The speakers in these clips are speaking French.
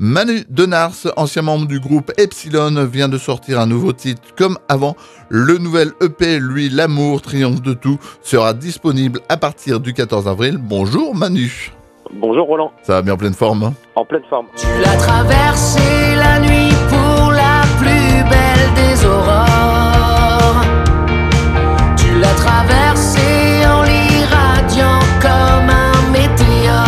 Manu Denars, ancien membre du groupe Epsilon, vient de sortir un nouveau titre comme avant. Le nouvel EP, lui, L'amour triomphe de tout, sera disponible à partir du 14 avril. Bonjour Manu. Bonjour Roland. Ça va bien en pleine forme, hein? En pleine forme. Tu l'as traversé la nuit pour la plus belle des aurores. Tu l'as traversé en l'irradiant comme un météore.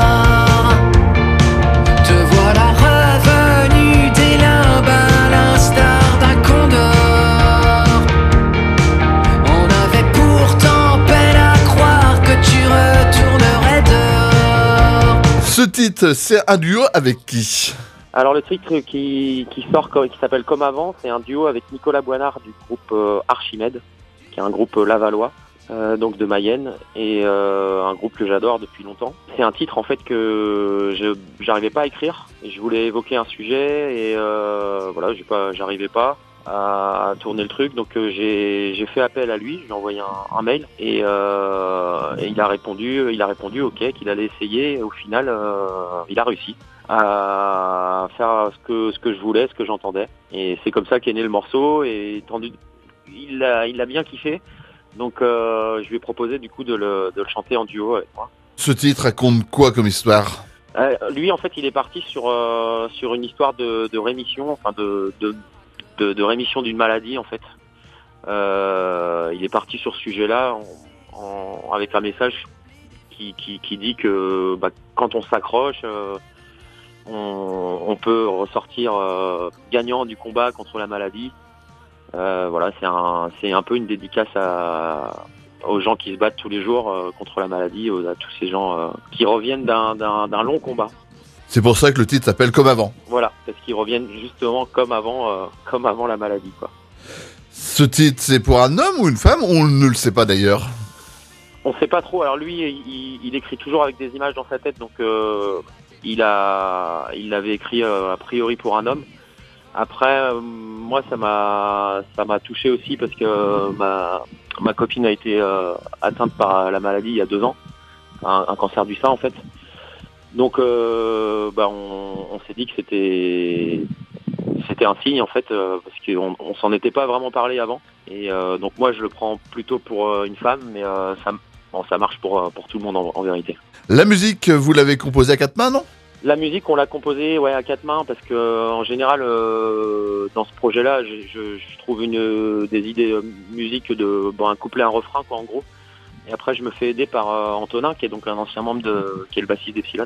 Te voilà revenu des limbes à l'instar d'un condor. On avait pourtant peine à croire que tu retournerais dehors. Ce titre, c'est un duo avec qui? Alors le titre qui sort, qui s'appelle Comme avant, c'est un duo avec Nicolas Boinard du groupe Archimède, qui est un groupe lavallois, donc de Mayenne, et un groupe que j'adore depuis longtemps. C'est un titre en fait que j'arrivais pas à écrire, et je voulais évoquer un sujet, et voilà, j'arrivais pas à tourner le truc, donc j'ai fait appel à lui, je lui ai envoyé un mail, et il a répondu ok, qu'il allait essayer, et au final il a réussi à faire ce que je voulais, ce que j'entendais, et c'est comme ça qu'est né le morceau, et il l'a bien kiffé, donc je lui ai proposé du coup de le chanter en duo avec moi. Ce titre raconte quoi comme histoire? Lui en fait il est parti sur une histoire de rémission, enfin de rémission d'une maladie en fait. Il est parti sur ce sujet-là avec un message qui dit que quand on s'accroche, on peut ressortir gagnant du combat contre la maladie. Voilà, c'est un peu une dédicace aux gens qui se battent tous les jours contre la maladie, à tous ces gens qui reviennent d'un long combat. C'est pour ça que le titre s'appelle Comme avant. Voilà, parce qu'ils reviennent justement comme avant la maladie, quoi. Ce titre, c'est pour un homme ou une femme? On ne le sait pas d'ailleurs. On sait pas trop. Alors lui, il écrit toujours avec des images dans sa tête, donc il l'avait écrit a priori pour un homme. Après, moi, ça m'a touché aussi parce que ma copine a été atteinte par la maladie il y a 2 ans, un cancer du sein en fait. Donc, on s'est dit que c'était un signe en fait, parce qu'on s'en était pas vraiment parlé avant. Et donc moi, je le prends plutôt pour une femme, mais ça marche pour tout le monde en vérité. La musique, vous l'avez composée à 4 mains, non? La musique, on l'a composée à 4 mains parce que en général, dans ce projet-là, je trouve des idées musique un couplet, un refrain quoi en gros. Et après, je me fais aider par Antonin, qui est donc un ancien membre qui est le bassiste d'Epsilon,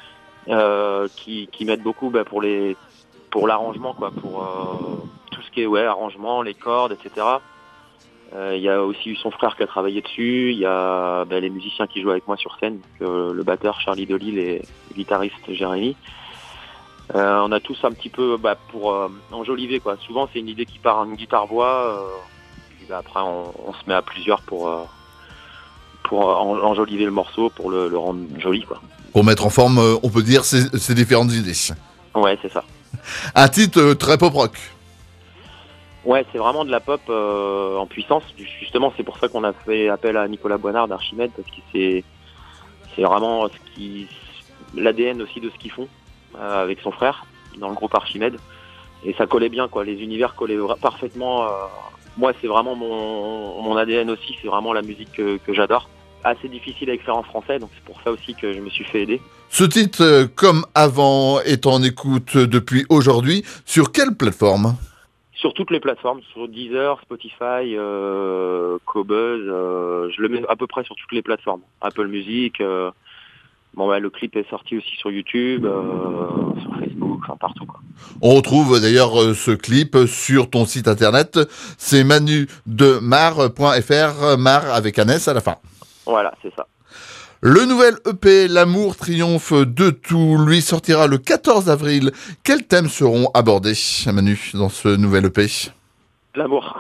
qui m'aide beaucoup pour l'arrangement quoi, pour tout ce qui est arrangement, les cordes, etc. Il y a aussi eu son frère qui a travaillé dessus. Il y a les musiciens qui jouent avec moi sur scène, donc, le batteur Charlie Delille et le guitariste Jérémy. On a tous un petit peu pour enjoliver quoi. Souvent c'est une idée qui part en guitare-voix, puis après on se met à plusieurs pour enjoliver le morceau, pour le rendre joli quoi. Pour mettre en forme, on peut dire, ces différentes idées. Ouais, c'est ça. Un titre très pop-rock. Ouais, c'est vraiment de la pop en puissance. Justement, c'est pour ça qu'on a fait appel à Nicolas Boinard d'Archimède, parce que c'est vraiment l'ADN aussi de ce qu'ils font avec son frère dans le groupe Archimède. Et ça collait bien, quoi. Les univers collaient parfaitement. Moi, c'est vraiment mon ADN aussi. C'est vraiment la musique que j'adore. Assez difficile à écrire en français, donc c'est pour ça aussi que je me suis fait aider. Ce titre, Comme avant, est en écoute depuis aujourd'hui. Sur quelle plateforme? Sur toutes les plateformes, sur Deezer, Spotify, Qobuz, je le mets à peu près sur toutes les plateformes. Apple Music, le clip est sorti aussi sur YouTube, sur Facebook, enfin partout quoi. On retrouve d'ailleurs ce clip sur ton site internet, c'est manudemar.fr, Mar avec un S à la fin. Voilà, c'est ça. Le nouvel EP, L'amour triomphe de tout, lui sortira le 14 avril. Quels thèmes seront abordés, Manu, dans ce nouvel EP? L'amour.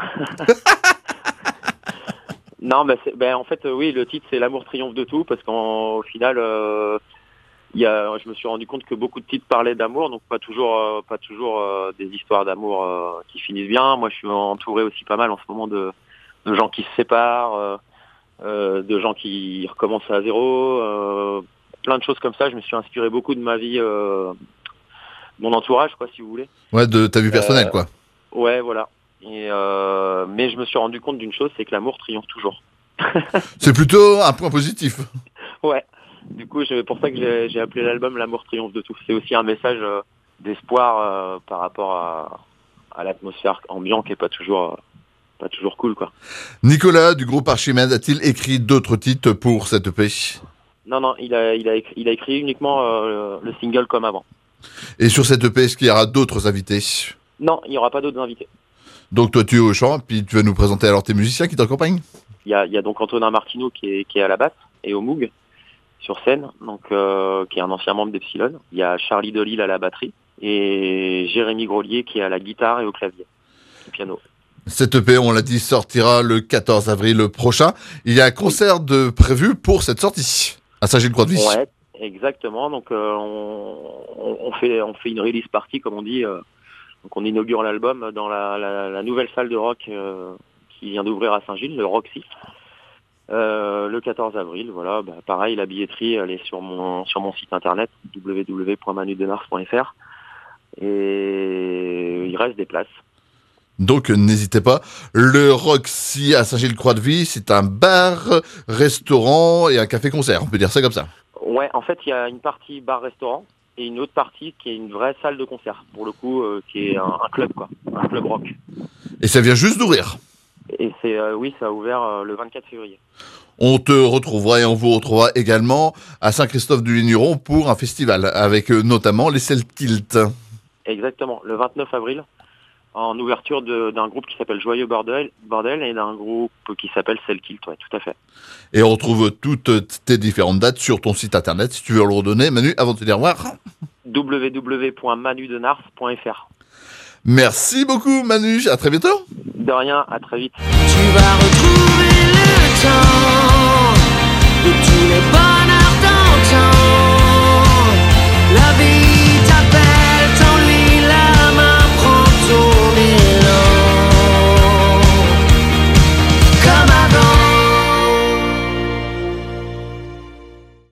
Non, en fait, oui, le titre c'est L'amour triomphe de tout, parce qu'au final, je me suis rendu compte que beaucoup de titres parlaient d'amour, donc pas toujours des histoires d'amour qui finissent bien. Moi, je suis entouré aussi pas mal en ce moment de gens qui se séparent. De gens qui recommencent à zéro, plein de choses comme ça. Je me suis inspiré beaucoup de ma vie mon entourage, quoi, si vous voulez. Ouais, de ta vie personnelle, quoi. Ouais, voilà. Et mais je me suis rendu compte d'une chose, c'est que l'amour triomphe toujours. C'est plutôt un point positif. Ouais. Du coup, c'est pour ça que j'ai appelé l'album L'amour triomphe de tout. C'est aussi un message d'espoir par rapport à l'atmosphère ambiante qui est pas toujours cool, quoi. Nicolas du groupe Archimède a-t-il écrit d'autres titres pour cette EP? Non, il a écrit uniquement le single Comme avant. Et sur cette EP, est-ce qu'il y aura d'autres invités? Non, il n'y aura pas d'autres invités. Donc toi tu es au chant, puis tu vas nous présenter alors tes musiciens qui t'accompagnent? Il y a donc Antonin Martineau qui est à la basse et au Moog sur scène, donc qui est un ancien membre d'Epsilon. Il y a Charlie Delille à la batterie et Jérémy Grolier qui est à la guitare et au clavier, au piano. Cette EP, on l'a dit, sortira le 14 avril prochain. Il y a un concert de prévu pour cette sortie à Saint-Gilles-Croix-de-Vie. Ouais, exactement. Donc on fait une release party comme on dit. Donc on inaugure l'album dans la nouvelle salle de rock qui vient d'ouvrir à Saint-Gilles, le Roxy. Le 14 avril, voilà. Pareil, la billetterie, elle est sur mon site internet www.manudenars.fr et il reste des places. Donc n'hésitez pas. Le Roxy à Saint-Gilles-Croix-de-Vie, c'est un bar, restaurant et un café-concert. On peut dire ça comme ça. Ouais, en fait, il y a une partie bar-restaurant et une autre partie qui est une vraie salle de concert, pour le coup, qui est un club, quoi, un club rock. Et ça vient juste d'ouvrir. Et oui, ça a ouvert le 24 février. On te retrouvera et on vous retrouvera également à Saint-Christophe-du-Ligneron pour un festival avec notamment les Celtilt. Exactement, le 29 avril, en ouverture d'un groupe qui s'appelle Joyeux Bordel et d'un groupe qui s'appelle Celtilt, ouais, tout à fait. Et on retrouve toutes tes différentes dates sur ton site internet, si tu veux le redonner. Manu, avant de te dire au revoir. www.manudenars.fr. Merci beaucoup Manu, à très bientôt. De rien, à très vite. Tu vas retrouver le temps de tous les pas.